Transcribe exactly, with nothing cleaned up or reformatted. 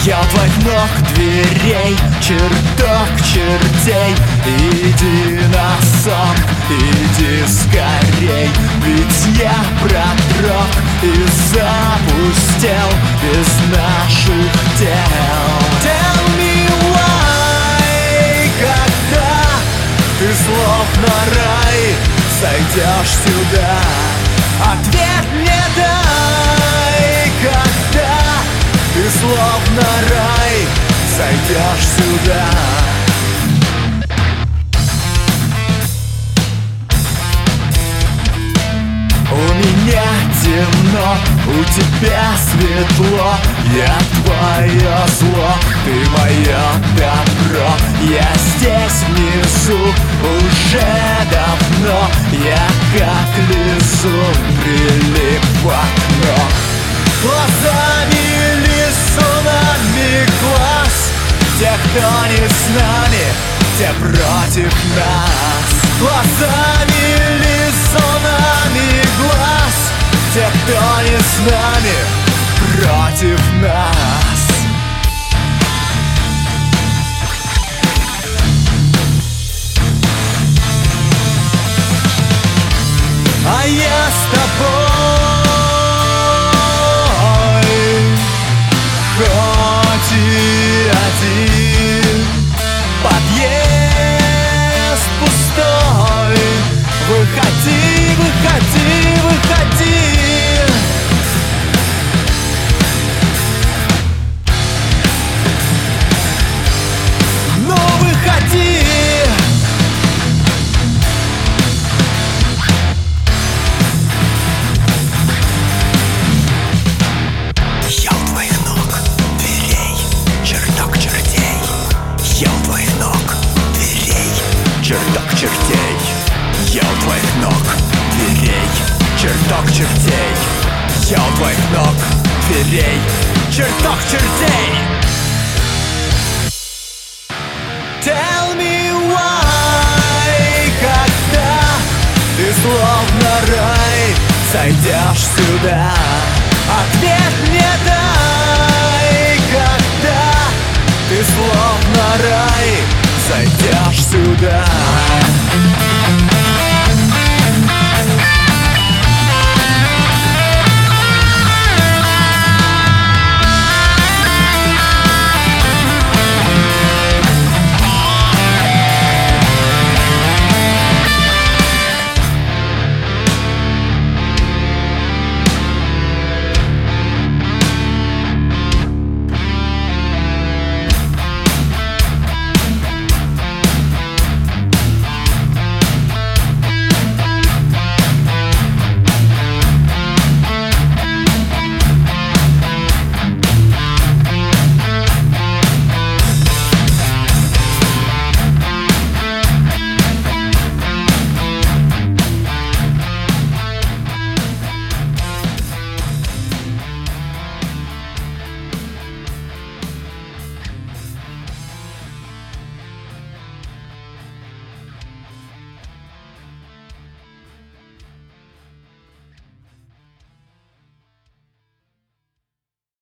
Я у твоих ног дверей, чертог чертей. Иди на сон, иди скорей, ведь я продрог и запустел без наших тел. Tell me why, когда ты словно рай зайдешь сюда, ответ мне дай, когда ты словно рай зайдешь сюда. У меня темно, у тебя светло. Я твое зло, ты мое добро. Я здесь внизу уже давно. Я как лизун прилип в окно. Глазами лизунами глаз тех, кто не с нами, те против нас. Глазами лизунами глаз тех, кто не с нами, против нас. А я с тобой, хоть и один, подъезд пустой. Выходи, выходи, выходи. Ну выходи. Я у твоих ног дверей, чертог чертей. Я у твоих ног дверей, чертог чертей. Я у твоих ног дверей, чертог чертей. Я у твоих ног дверей, чертог чертей. Tell me why, когда ты словно рай зайдешь сюда, ответ мне